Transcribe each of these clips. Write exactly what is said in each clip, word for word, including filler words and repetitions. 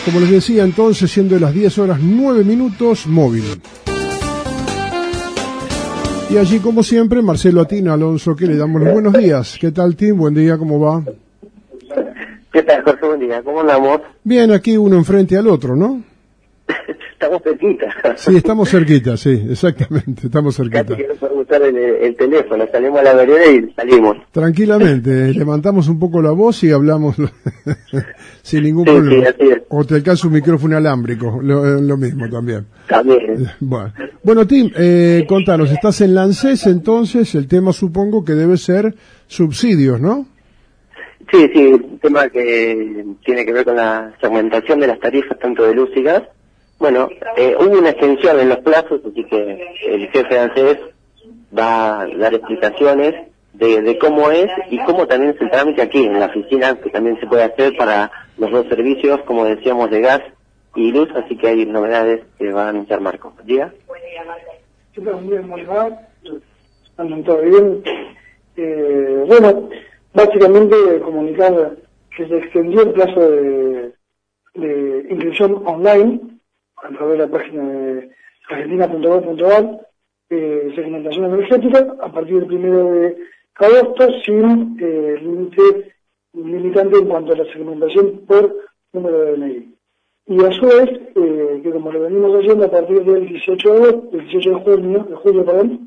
Como les decía entonces, siendo las diez horas nueve minutos, móvil. Y allí, como siempre, Marcelo Atina Alonso, que le damos los buenos días. ¿Qué tal, Tim? Buen día, ¿cómo va? ¿Qué tal, Jorge? Buen día, ¿cómo andamos? Bien, aquí uno enfrente al otro, ¿no? Estamos cerquita. Sí, estamos cerquita, sí, exactamente, estamos cerquita. Casi que no podemos usar el, el teléfono, salimos a la vereda y salimos. Tranquilamente, levantamos un poco la voz y hablamos sin ningún sí, problema. Sí, así es. O te alcanza un micrófono alámbrico, lo, lo mismo también. También. Bueno, bueno Tim, eh, contanos, estás en la ANSES, entonces el tema supongo que debe ser subsidios, ¿no? Sí, sí, un tema que tiene que ver con la segmentación de las tarifas tanto de luz y gas. Bueno, eh, hubo una extensión en los plazos, así que el jefe de ANSES va a dar explicaciones de, de cómo es y cómo también es el trámite aquí en la oficina, que también se puede hacer para los dos servicios, como decíamos, de gas y luz, así que hay novedades que va a anunciar Marco. ¿Diga? Sí, pero muy bien, muy bien. Andan todo bien. Eh, bueno, básicamente comunicar que se extendió el plazo de, de inscripción online a través de la página de argentina punto gov punto ar, eh, segmentación energética, a partir del primero de agosto, sin eh, límite limitante en cuanto a la segmentación por número de D N I. Y a su vez, eh, que como lo venimos haciendo a partir del dieciocho de agosto, el dieciocho de junio, de julio, perdón,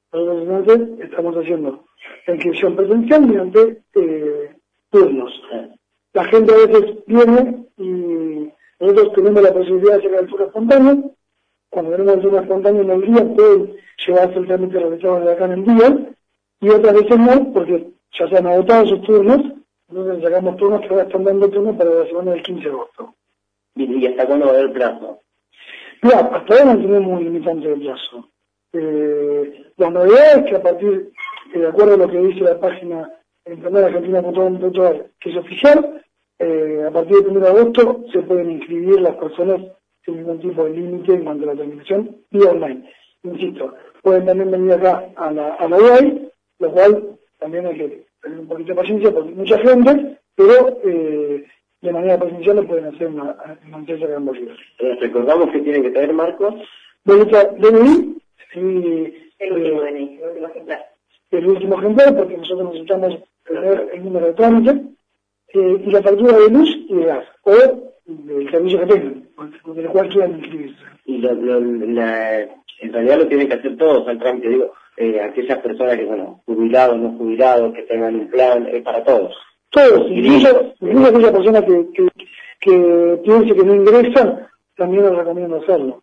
estamos haciendo la inscripción presencial mediante eh, turnos. La gente a veces viene y nosotros tenemos la posibilidad de hacer la altura espontánea. Cuando tenemos altura espontánea en el día, pueden llevarse el trámite realizado de acá en el día, y otras veces no, porque ya se han agotado sus turnos, entonces sacamos turnos que ahora están dando turnos para la semana del quince de agosto. ¿Y hasta cuándo va a haber plazo? Mira, hasta ahora no tenemos un limitante de plazo. Eh, la novedad es que a partir, eh, de acuerdo a lo que dice la página en internet argentina punto gov punto ar, que es oficial, eh, a partir del primero de agosto se pueden inscribir las personas sin ningún tipo de límite en cuanto a la terminación vía online. Insisto, pueden también venir acá a la, a la U A I, lo cual también hay que tener un poquito de paciencia porque hay mucha gente, pero eh, de manera presencial lo pueden hacer en la, en la empresa de ambos días. Eh, recordamos que tienen que traer, Marcos. D N I y El último D N I, el último ejemplar. El último ejemplar, porque nosotros necesitamos tener el número de trámite, eh, y la factura de luz y de gas, o del servicio que tengan, con el cual quieran inscribirse. Y lo, lo, la, en realidad lo tienen que hacer todos al trámite, digo, eh, aquellas personas que, bueno, jubilados, no jubilados, que tengan un plan, es para todos. Todos, incluso, incluso aquella persona que, que, que piense que no ingresa, también les recomiendo hacerlo.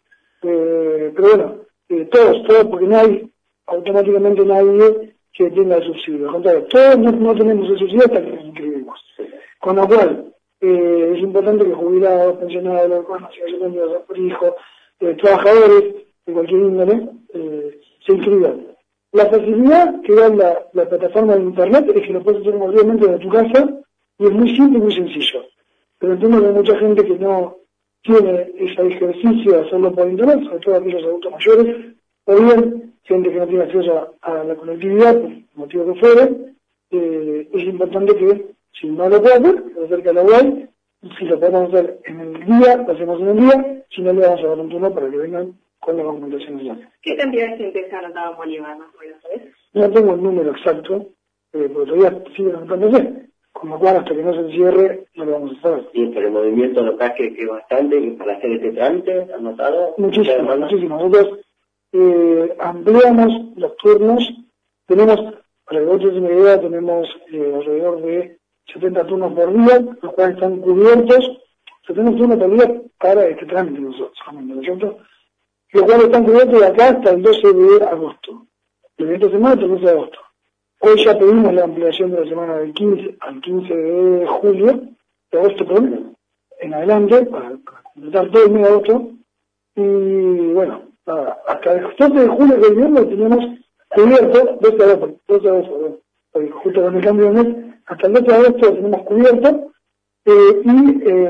Eh, pero bueno, eh, todos, todos, porque no hay automáticamente nadie que tenga el subsidio. Al contrario, todos no, no tenemos el subsidio hasta que nos inscribimos. Con lo cual, eh, es importante que jubilados, pensionados, conocidos, por hijos, eh, trabajadores de cualquier índole, eh, se inscriban. La facilidad que da la, la plataforma de internet es que lo puedes hacer obviamente de tu casa y es muy simple y muy sencillo. Pero entiendo que hay mucha gente que no tiene ese ejercicio de hacerlo por internet, sobre todo aquellos adultos mayores, o bien gente que no tiene acceso a, a la conectividad, por motivo que fuere. Eh, es importante que, si no lo puede hacer, lo acerque a la web, y si lo podemos hacer en el día, lo hacemos en el día, si no, le vamos a dar un turno para que vengan con la documentación necesaria. ¿Qué cantidad de gente se ha anotado en Bolívar, más o menos, sabes? No tengo el número exacto, eh, porque todavía sigue anotándose, con lo cual hasta que no se cierre no lo vamos a saber. Sí, pero el movimiento local que es bastante para hacer este trámite, anotado. Muchísimo, muchísimo. Nosotros eh, ampliamos los turnos, tenemos, para que vosotros tengan una idea, tenemos eh, alrededor de setenta turnos por día, los cuales están cubiertos, setenta turnos por día para este trámite nosotros, ¿no es cierto? Los cuales están cubiertos de acá hasta el doce de agosto. El evento semana hasta el doce de agosto. Hoy ya pedimos la ampliación de la semana del quince al quince de julio, de agosto, perdón, en adelante, para, para completar todo el mes de agosto. Y bueno, nada, hasta el doce de julio que viene lo tenemos cubierto, doce de agosto, doce de agosto, perdón, justo con el cambio de mes, hasta el doce de agosto lo tenemos cubierto, eh, y eh,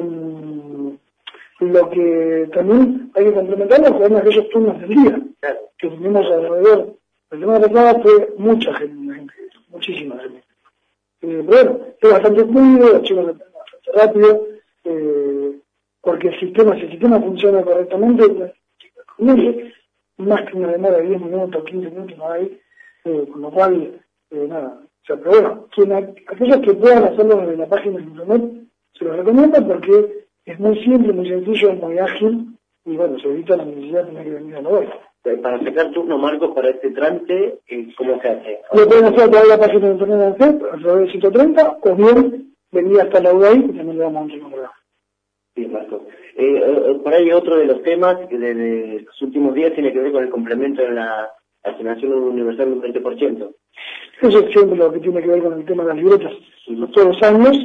lo que también hay que complementarlo con aquellos turnos del día, que tenemos alrededor. La semana pasada fue mucha gente, muchísima gente. Eh, pero bueno, es bastante fluido, los chicos bastante rápido, eh, porque porque el sistema, si el sistema funciona correctamente, más que una demora de diez minutos, quince minutos no hay, eh, con lo cual, eh, nada, o sea, pero bueno, quien, aquellos que puedan hacerlo desde la página de internet, se los recomiendo porque es muy simple, muy sencillo, muy ágil, y bueno, se evita la necesidad de tener que venir a la web. Para sacar turno, Marcos, para este trámite, ¿cómo se hace? Lo pueden hacer a través de la página de internet de ANSES, a través del ciento treinta, o bien venir hasta la U D A I, y también le damos un número. Sí, Marcos. Eh, eh, por ahí otro de los temas que de, de los últimos días tiene que ver con el complemento de la asignación universal del veinte por ciento. Eso es siempre lo que tiene que ver con el tema de las libretas. Todos los años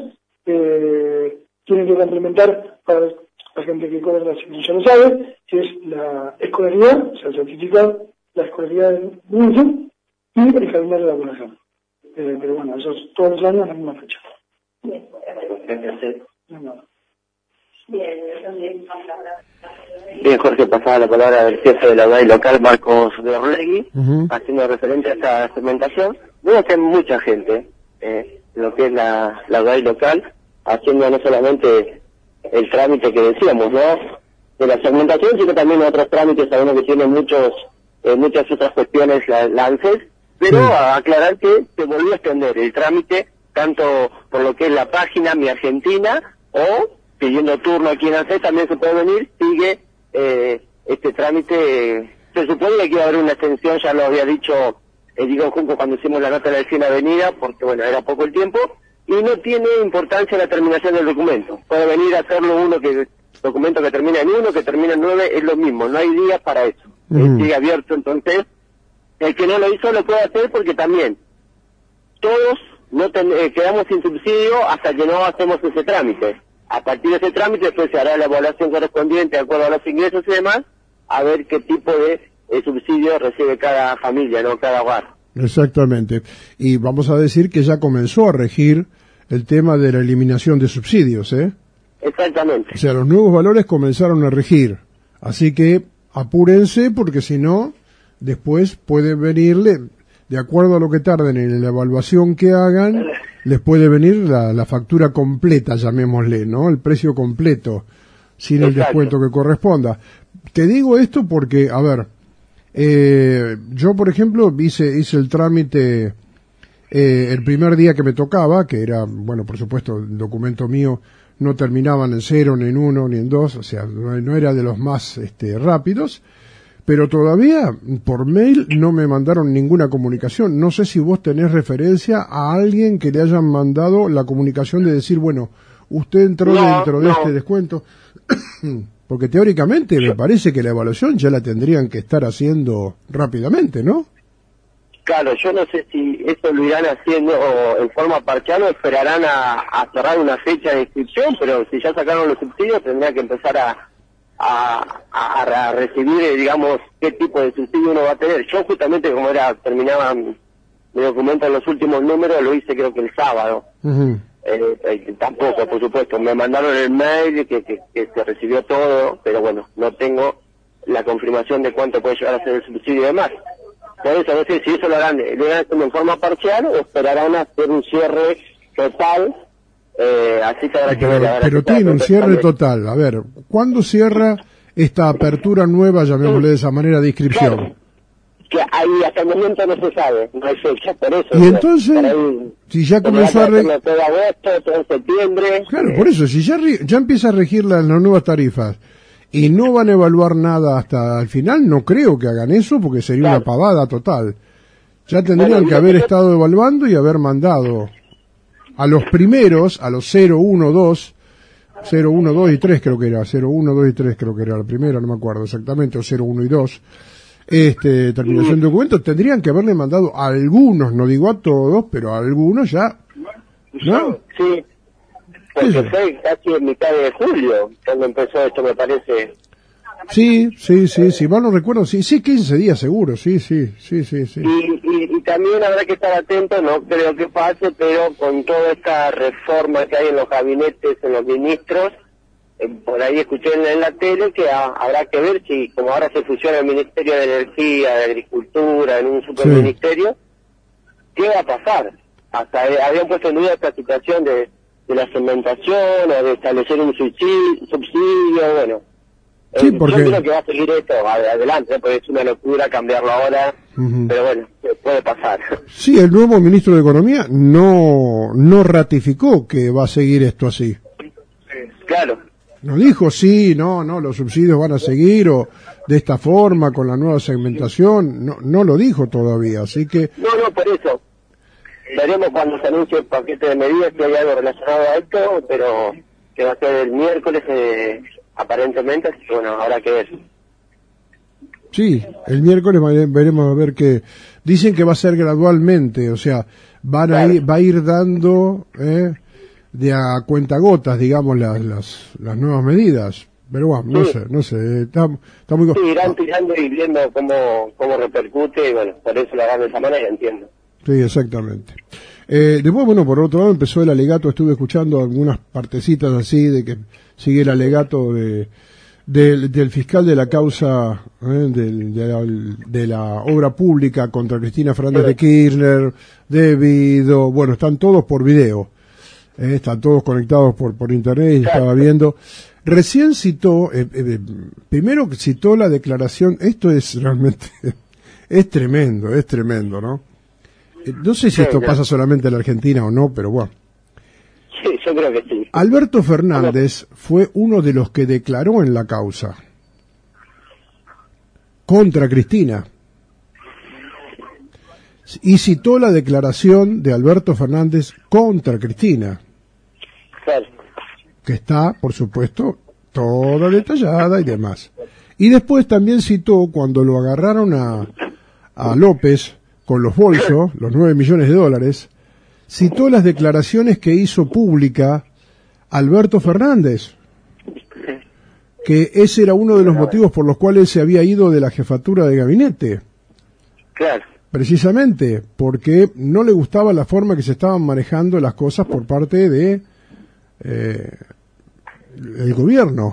eh, tienen que complementar, para la gente que corre la asignación ya lo sabe, que es la escolaridad, o sea, el certificado, la escolaridad del inicio y el calendario de vacunación. Eh, pero bueno, eso es todos los años a la misma fecha. Bien, Gracias. No, no. bien, entonces, Bien, Jorge, pasaba la palabra del jefe de la U D A I local, Marcos de Orlegui, Uh-huh. haciendo referencia a esta segmentación. Veo que hay mucha gente, eh, lo que es la, la U D A I local, haciendo no solamente el trámite que decíamos, ¿no?, de la segmentación, sino también otros trámites, sabemos que tienen muchos, eh, muchas otras cuestiones la, la ANSES, pero Sí. a aclarar que se volvió a extender el trámite, tanto por lo que es la página Mi Argentina, o pidiendo turno aquí en ANSES, también se puede venir, sigue eh, este trámite. Se supone que iba a haber una extensión, ya lo había dicho eh, Diego Junco cuando hicimos la nota de la cien Avenida, porque bueno, era poco el tiempo, y no tiene importancia la terminación del documento. Puede venir a hacerlo uno que, documento que termina en uno, que termina en nueve, es lo mismo, no hay días para eso. Uh-huh. Eh, sigue abierto, entonces, el que no lo hizo lo puede hacer porque también todos no ten, eh, quedamos sin subsidio hasta que no hacemos ese trámite. A partir de ese trámite después se hará la evaluación correspondiente de acuerdo a los ingresos y demás, a ver qué tipo de eh, subsidio recibe cada familia, no cada hogar. Exactamente. Y vamos a decir que ya comenzó a regir el tema de la eliminación de subsidios, ¿eh? Exactamente. O sea, los nuevos valores comenzaron a regir. Así que apúrense porque si no, después puede venirle, de acuerdo a lo que tarden en la evaluación que hagan, les puede venir la, la factura completa, llamémosle, ¿no? El precio completo, sin el Exacto. descuento que corresponda. Te digo esto porque, a ver, eh, yo por ejemplo hice, hice el trámite eh, el primer día que me tocaba, que era, bueno, por supuesto, el documento mío no terminaban en cero, ni en uno, ni en dos, o sea, no, no era de los más este, rápidos, pero todavía por mail no me mandaron ninguna comunicación. No sé si vos tenés referencia a alguien que le hayan mandado la comunicación de decir, bueno, usted entró No, dentro de no. este descuento. Porque teóricamente me parece que la evaluación ya la tendrían que estar haciendo rápidamente, ¿no? Claro, yo no sé si eso lo irán haciendo en forma parcial o esperarán a, a cerrar una fecha de inscripción, pero si ya sacaron los subsidios tendría que empezar a, a, a, a recibir, eh, digamos, qué tipo de subsidio uno va a tener. Yo justamente, como era terminaba mi documento en los últimos números, lo hice creo que el sábado. Uh-huh. Eh, eh, tampoco, por supuesto, me mandaron el mail que, que, que se recibió todo, pero bueno, no tengo la confirmación de cuánto puede llegar a ser el subsidio y demás. Por eso no sé si eso lo harán, lo harán en forma parcial o esperarán a hacer un cierre total, eh, así que habrá que ver. Pero, habrá pero que tiene un ver cierre también. total. A ver, ¿cuándo cierra esta apertura nueva, llamémosle de esa manera, de inscripción? Claro, que ahí hasta el momento no se sabe, no hay fecha, por eso. Y entonces, por ahí, si ya tendrá comenzó que a... Re... hacerlo todo agosto, todo en septiembre. Claro, eh, por eso, si ya, re- ya empieza a regir la- las nuevas tarifas y no van a evaluar nada hasta el final, no creo que hagan eso porque sería Claro. una pavada total. Ya tendrían Bueno, y que lo haber que yo- estado evaluando y haber mandado a los primeros, a los cero, uno, dos, cero, uno, dos y tres creo que era, cero, uno, dos y tres creo que era la primera, no me acuerdo exactamente, o cero, uno y dos, este, terminación de documentos, tendrían que haberle mandado a algunos, no digo a todos, pero a algunos ya, ¿no? Sí, porque fue casi en mitad de julio cuando empezó esto, me parece. Sí, sí, sí, sí, mal no recuerdo, sí, sí, quince días seguro, sí, sí, sí, sí, sí. Y, y, y también habrá que estar atento, no creo que pase, pero con toda esta reforma que hay en los gabinetes, en los ministros, eh, por ahí escuché en, en la tele que a- habrá que ver si, como ahora se fusiona el Ministerio de Energía, de Agricultura, en un superministerio, ¿qué va a pasar? Hasta eh, habían puesto en duda esta situación de, de la segmentación o de establecer un subsidio, subsidio bueno. Sí, eh, porque... Yo creo que va a seguir esto adelante, porque es una locura cambiarlo ahora, uh-huh. pero bueno, puede pasar. Sí, el nuevo ministro de Economía no, no ratificó que va a seguir esto así. Claro. No dijo sí, no, no, los subsidios van a seguir o de esta forma con la nueva segmentación, no, no lo dijo todavía, así que... No, no, por eso. Veremos cuando se anuncie el paquete de medidas si hay algo relacionado a esto, pero que va a ser el miércoles eh, aparentemente, así que bueno, habrá que ver. Sí, el miércoles veremos a ver qué... Dicen que va a ser gradualmente, o sea, van claro. a ir, va a ir dando... Eh, de a cuentagotas, digamos, las, las las nuevas medidas, pero bueno, no sí. sé, no sé, está, está muy... Sí, irán tirando y viendo cómo, cómo repercute, y bueno, por eso lo hagan de esa manera, entiendo. Sí, exactamente. Eh, después, bueno, por otro lado empezó el alegato, estuve escuchando algunas partecitas así, de que sigue el alegato de del, del fiscal de la causa eh, del, de, la, de la obra pública contra Cristina Fernández sí. de Kirchner, de Vido, bueno, están todos por video. Eh, están todos conectados por por internet y estaba viendo. Recién citó, eh, eh, primero citó la declaración, esto es realmente, es tremendo, es tremendo, ¿no? Eh, no sé si sí, esto ya. pasa solamente en la Argentina o no, pero bueno. Sí, yo creo que sí. Alberto Fernández fue uno de los que declaró en la causa contra Cristina. Y citó la declaración de Alberto Fernández contra Cristina. Claro. Que está, por supuesto, toda detallada y demás. Y después también citó cuando lo agarraron a, a López con los bolsos, los nueve millones de dólares, citó las declaraciones que hizo pública Alberto Fernández, que ese era uno de los motivos por los cuales se había ido de la jefatura de gabinete. Claro. Precisamente porque no le gustaba la forma que se estaban manejando las cosas por parte de eh, el gobierno.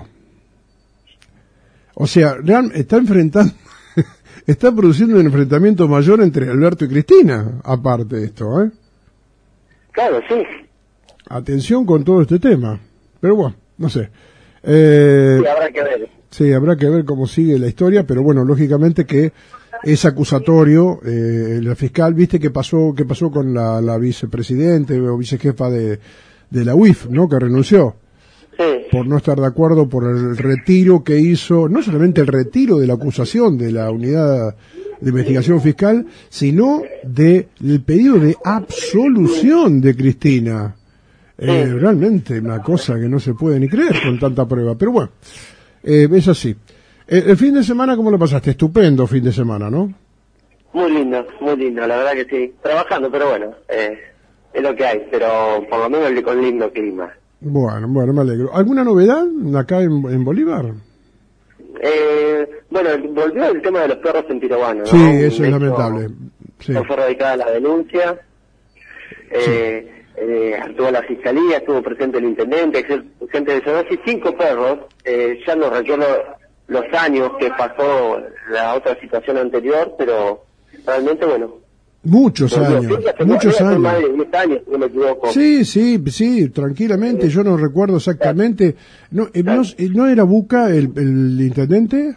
O sea, real, está enfrentando, está produciendo un enfrentamiento mayor entre Alberto y Cristina, aparte de esto, ¿eh? Claro, sí. Atención con todo este tema. Pero bueno, no sé. Eh, sí, habrá que ver. Sí, habrá que ver cómo sigue la historia, pero bueno, lógicamente que es acusatorio. Eh, la fiscal, viste qué pasó, qué pasó con la, la vicepresidente o vicejefa de, de la U I F, ¿no? Que renunció. Sí. Por no estar de acuerdo por el retiro que hizo, no solamente el retiro de la acusación de la unidad de investigación fiscal, sino del pedido de absolución de Cristina. Eh, sí. Realmente una cosa que no se puede ni creer con tanta prueba, pero bueno, eh, es así. Eh, el fin de semana, ¿cómo lo pasaste? Estupendo fin de semana, ¿no? Muy lindo, muy lindo, la verdad que sí. Trabajando, pero bueno, eh, es lo que hay, pero por lo menos con lindo clima. Bueno, bueno, me alegro. ¿Alguna novedad acá en, en Bolívar? Eh, bueno, volvió el tema de los perros en Piroguano, ¿no? Sí, eso es lamentable. Sí. No fue radicada la denuncia. Eh, sí. eh, actuó la fiscalía, estuvo presente el intendente, gente de Sonosi, cinco perros. Eh, ya no recuerdo los años que pasó la otra situación anterior, pero realmente, bueno. Muchos años, muchos años. Más de diez años, si no me equivoco. Sí, sí, sí, tranquilamente, sí. Yo no recuerdo exactamente. ¿No, eh, no, ¿no era Buca el, el intendente?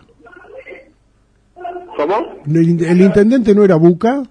¿Cómo? ¿El, el intendente no era Buca?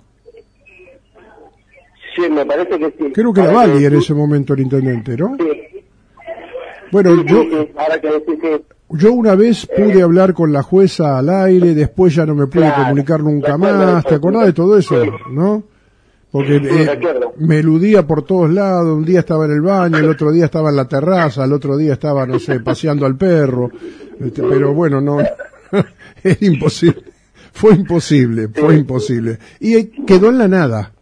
Sí, me parece que sí. Creo que era Valli en ese momento el intendente, ¿no? Sí. Bueno, sí, yo... Sí, sí. Ahora que decís que... Yo una vez pude hablar con la jueza al aire, después ya no me pude claro, comunicar nunca más. ¿Te acordás de todo eso? Sí. ¿No? Porque eh, me eludía por todos lados. Un día estaba en el baño, el otro día estaba en la terraza, el otro día estaba, no sé, paseando al perro. Este, pero bueno, no, es imposible. Fue imposible, fue imposible. Y quedó en la nada.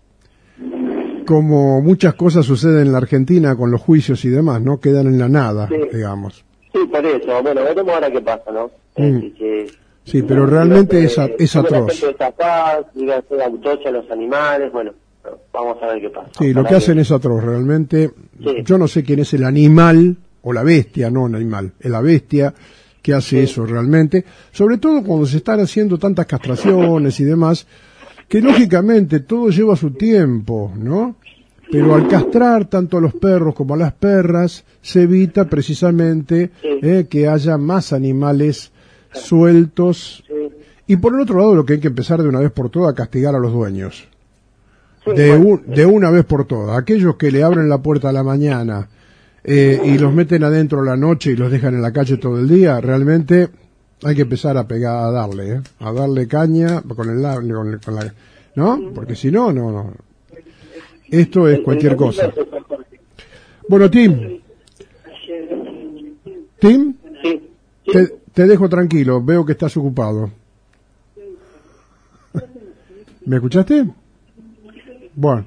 Como muchas cosas suceden en la Argentina con los juicios y demás, ¿no? Quedan en la nada, sí. digamos. Sí, por eso. Bueno, veremos ahora qué pasa, ¿no? Mm. Sí, sí. sí, pero realmente que, es, a, es atroz. De esa paz, digan ser autocha a los animales, bueno, vamos a ver qué pasa. Sí, lo que hacen es atroz, realmente. Sí. Yo no sé quién es el animal, o la bestia, no el animal, es la bestia que hace sí. eso realmente. Sobre todo cuando se están haciendo tantas castraciones y demás, que lógicamente todo lleva su tiempo, ¿no? pero al castrar tanto a los perros como a las perras, se evita precisamente Sí. eh, que haya más animales sueltos. Sí. Y por el otro lado, lo que hay que empezar de una vez por todas a castigar a los dueños. Sí, De, bueno. un- de una vez por todas. Aquellos que le abren la puerta a la mañana eh, y los meten adentro a la noche y los dejan en la calle todo el día, realmente hay que empezar a pegar, a darle, ¿eh? A darle caña con el, la- con, el- con la, ¿no? Porque si no, no, no. Esto es cualquier cosa. Bueno, Tim, Tim, Sí. Sí. te, te dejo tranquilo, veo que estás ocupado. ¿Me escuchaste? Bueno,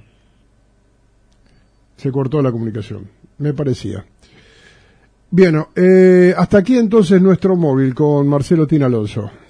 se cortó la comunicación, me parecía. Bien, eh, hasta aquí entonces nuestro móvil con Marcelo Tin Alonso.